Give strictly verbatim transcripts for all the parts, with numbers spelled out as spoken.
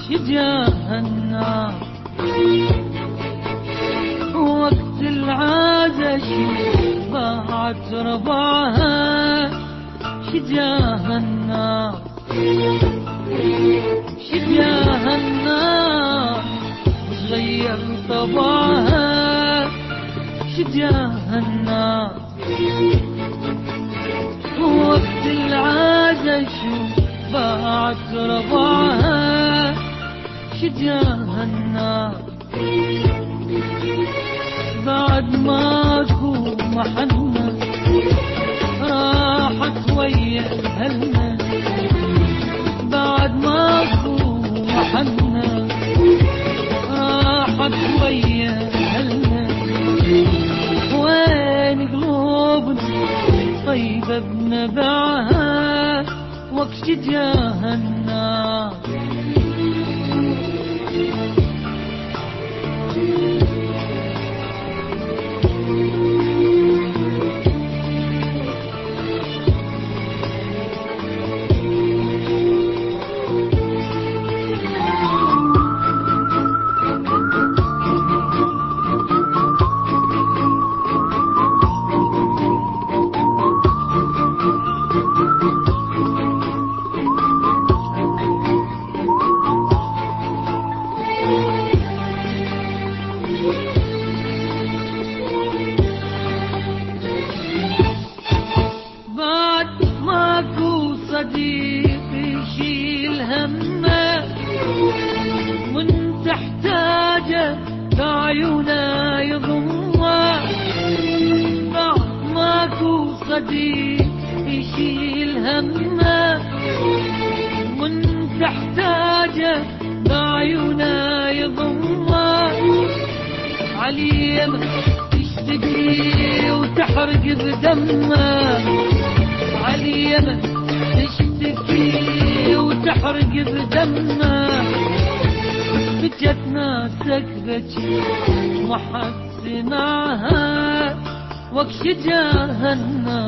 شجاهنا وقت العادة ضاعت ربعها. شجاهنا شجاهنا وغير طبعها. شجاهنا وقت العادة ضاعت ربعها. شجاهنا بعد ماكو محنة راحت ويا أهلنا. بعد ماكو محنة راحت ويا أهلنا. وين قلوبنا طيبة بنبعها وقت شجاهنا. صديق يشيل همه من تحتاجه بعيونه يضمه. بعد ماكو صديق يشيل همه من تحتاجه بعيونه يضمه. عليه تشتكي وتحرق بدمه. عليه تشتكي وتحرق بدمه. بجت ناسك بكي ما حد سمعها وقت شجاهنا.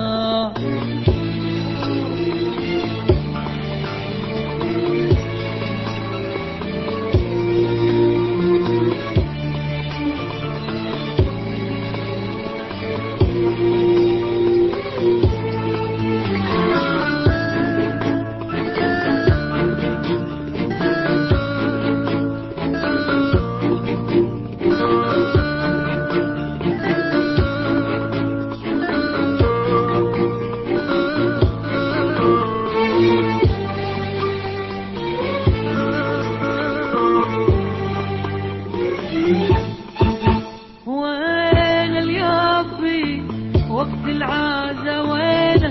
وين اليابي وقت العازة وينه؟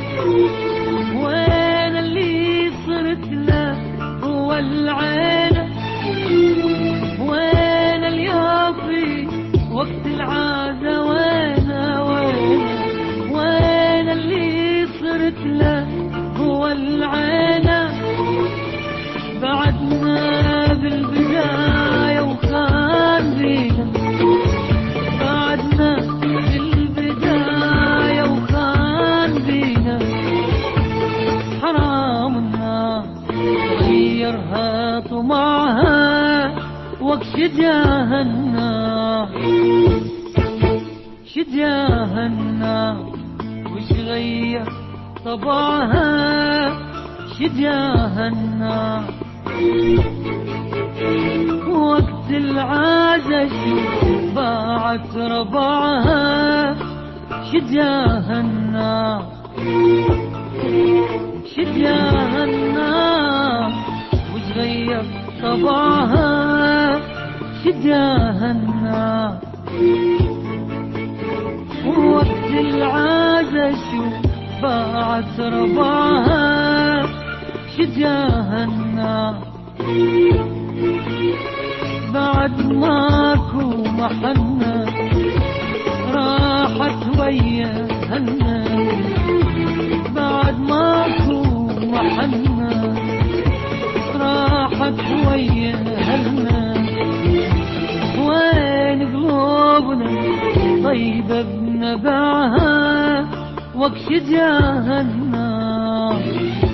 وين اللي صرت له هو العينه؟ وين اليابي وقت العازة وينه؟ وينه وين اللي صرت له هو العينه؟ بعدنا بالبداية وخان بينا. بعدنا بالبداية وخان بينا. حرام الناس غيرها طمعها وقت شجاهنا. شجاهنا وش غير طبعها. شجاهنا وقت العادة باعت ربعها. شجاهنا شجاهنا وش غير طبعها. شجاهنا وقت العادة باعت ربعها. شجاهنا بعد ماكو محنة راحت ويا أهلنا. بعد ماكو محنة راحت ويا أهلنا. وين قلوبنا طيبة بنبعها وقت شجاهنا.